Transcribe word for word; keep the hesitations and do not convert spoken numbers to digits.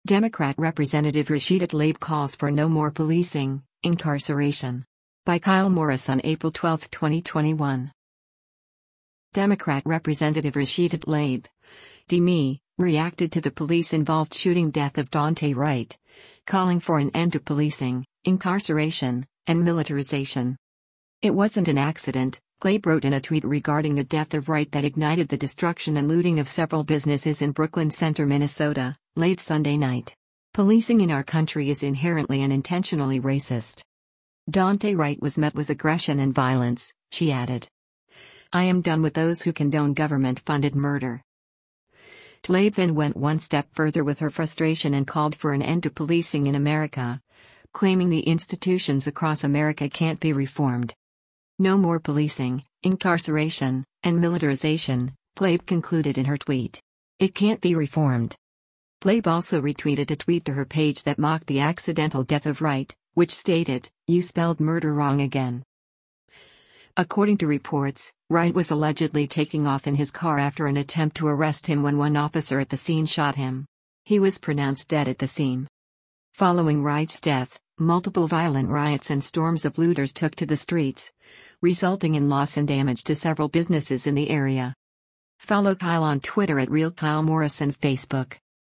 Democrat Representative Rashida Tlaib calls for no more policing, incarceration. By Kyle Morris on April twelfth, twenty twenty-one. Democrat Representative Rashida Tlaib, D M I, reacted to the police-involved shooting death of Daunte Wright, calling for an end to policing, incarceration, and militarization. "It wasn't an accident," Tlaib wrote in a tweet regarding the death of Wright that ignited the destruction and looting of several businesses in Brooklyn Center, Minnesota, late Sunday night. "Policing in our country is inherently and intentionally racist. Daunte Wright was met with aggression and violence," she added. "I am done with those who condone government-funded murder." Tlaib then went one step further with her frustration and called for an end to policing in America, claiming the institutions across America can't be reformed. "No more policing, incarceration, and militarization," Tlaib concluded in her tweet. "It can't be reformed." Tlaib also retweeted a tweet to her page that mocked the accidental death of Wright, which stated, "You spelled murder wrong again." According to reports, Wright was allegedly taking off in his car after an attempt to arrest him when one officer at the scene shot him. He was pronounced dead at the scene. Following Wright's death, multiple violent riots and storms of looters took to the streets, resulting in loss and damage to several businesses in the area. Follow Kyle on Twitter at Real Kyle Morris and Facebook.